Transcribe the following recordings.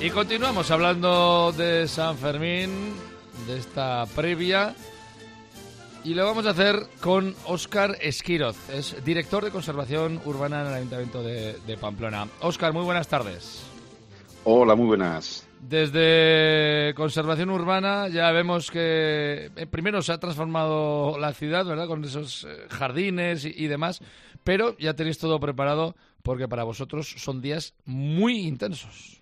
Y continuamos hablando de San Fermín, de esta previa, y lo vamos a hacer con Óscar Esquiroz, es director de Conservación Urbana en el Ayuntamiento de Pamplona. Óscar, muy buenas tardes. Hola, muy buenas. Desde Conservación Urbana ya vemos que primero se ha transformado la ciudad, ¿verdad?, con esos jardines y demás, pero ya tenéis todo preparado porque para vosotros son días muy intensos.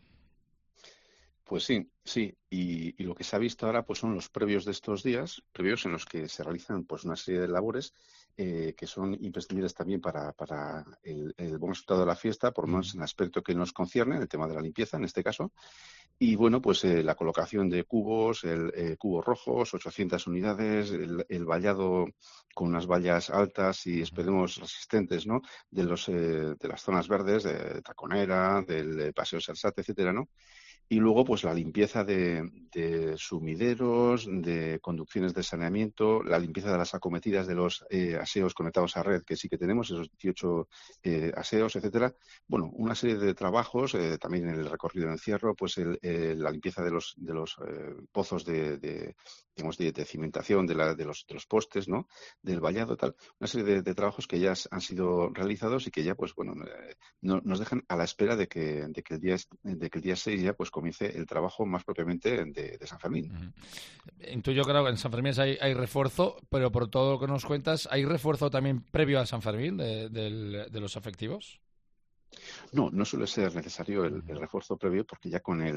Pues sí. Y lo que se ha visto ahora pues son los previos de estos días, previos en los que se realizan pues una serie de labores que son imprescindibles también para el buen resultado de la fiesta, por lo menos en el aspecto que nos concierne, el tema de la limpieza en este caso. Y bueno, pues la colocación de cubos, cubos rojos, 800 unidades, el vallado con unas vallas altas y esperemos resistentes, ¿no?, de las zonas verdes, de Taconera, del Paseo Salsate, etcétera, ¿no? Y luego, pues la limpieza de sumideros, de conducciones de saneamiento, la limpieza de las acometidas de los aseos conectados a red, que sí que tenemos, esos 18 aseos, etcétera. Bueno, una serie de trabajos, también en el recorrido de encierro, pues la limpieza de los pozos de cimentación de los postes, ¿no?, del vallado, tal. Una serie de trabajos que ya han sido realizados y que ya, pues bueno, nos dejan a la espera de que el día 6 ya pues comience el trabajo más propiamente de San Fermín. Intuyo, claro, que en San Fermín hay refuerzo, pero por todo lo que nos cuentas, ¿hay refuerzo también previo a San Fermín de los efectivos? No suele ser necesario el refuerzo previo porque ya con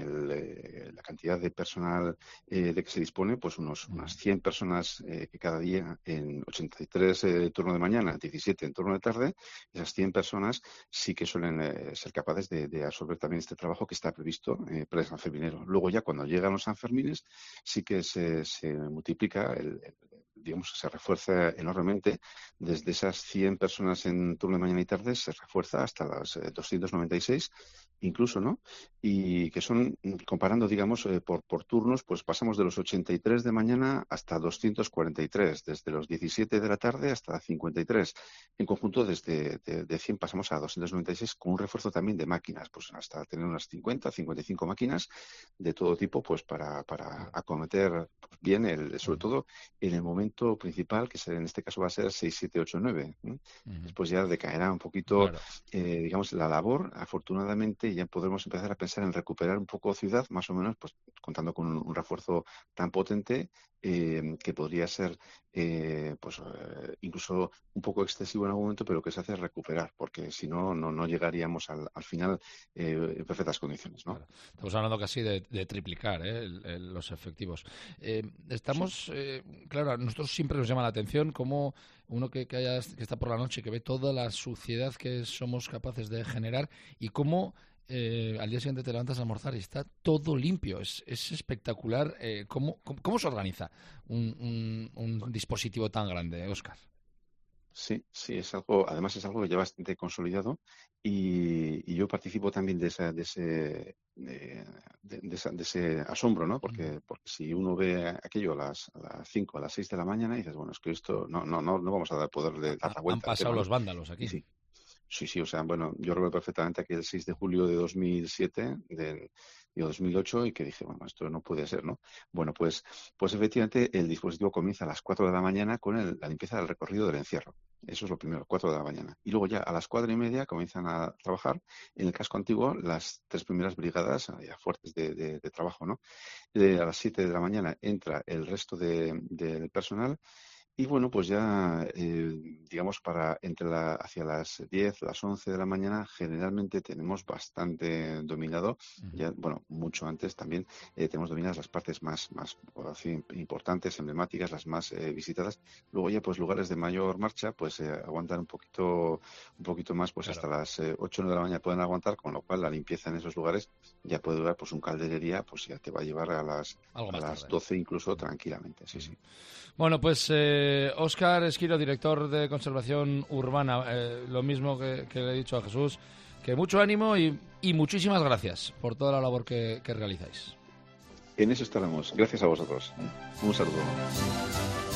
la cantidad de personal de que se dispone, pues unas 100 personas que cada día en 83 turno de mañana, 17 en turno de tarde, esas 100 personas sí que suelen ser capaces de absorber también este trabajo que está previsto para el sanferminero. Luego ya cuando llegan los Sanfermines sí que se multiplica digamos, se refuerza enormemente. Desde esas 100 personas en turno de mañana y tarde se refuerza hasta las 296 incluso, ¿no? Y que son, comparando, digamos, por turnos, pues pasamos de los 83 de mañana hasta 243, desde los 17 de la tarde hasta 53. En conjunto, desde de 100 pasamos a 296 con un refuerzo también de máquinas, pues hasta tener unas 50, 55 máquinas de todo tipo, pues para acometer bien, sobre todo en el momento principal, que en este caso va a ser 6, 7, 8, 9. Después ya decaerá un poquito, Claro, digamos, la labor, afortunadamente, y ya podremos empezar a pensar en recuperar un poco ciudad, más o menos, pues contando con un refuerzo tan potente que podría ser incluso un poco excesivo en algún momento, pero que se hace recuperar, porque si no, no llegaríamos al final en perfectas condiciones, ¿no? claro. Estamos hablando casi de triplicar los efectivos. Estamos, claro, a nosotros siempre nos llama la atención cómo uno que está por la noche, que ve toda la suciedad que somos capaces de generar y cómo al día siguiente te levantas a almorzar y está todo limpio. Es espectacular cómo se organiza un dispositivo tan grande, Óscar. Sí, además es algo que ya bastante consolidado y yo participo también de ese asombro, ¿no? Porque si uno ve aquello a las 5, a las 6 de la mañana y dices, bueno, es que esto no vamos a poder dar la Han vuelta al pasado tema, ¿no? los vándalos aquí. Y sí, o sea, bueno, yo recuerdo perfectamente aquel 6 de julio de 2007, de 2008, y que dije, bueno, esto no puede ser, ¿no? Bueno, pues efectivamente el dispositivo comienza a las 4 de la mañana con la limpieza del recorrido del encierro. Eso es lo primero, 4 de la mañana. Y luego ya a las 4:30 comienzan a trabajar en el casco antiguo las 3 primeras brigadas ya fuertes de trabajo, ¿no? A las 7 de la mañana entra el resto del personal. Y bueno, pues ya, digamos, hacia las 10, las 11 de la mañana, generalmente tenemos bastante dominado, ya, bueno, mucho antes también, tenemos dominadas las partes más por así, importantes, emblemáticas, las más visitadas. Luego ya, pues, lugares de mayor marcha, pues, aguantan un poquito más, pues, Claro. hasta las 8 o 9 de la mañana pueden aguantar, con lo cual la limpieza en esos lugares ya puede durar, pues, un calderería, pues ya te va a llevar a Algo más las tarde. 12 incluso tranquilamente, sí. Bueno, pues Óscar Esquiro, director de Conservación Urbana, lo mismo que le he dicho a Jesús, que mucho ánimo y muchísimas gracias por toda la labor que realizáis. En eso estaremos. Gracias a vosotros. Un saludo.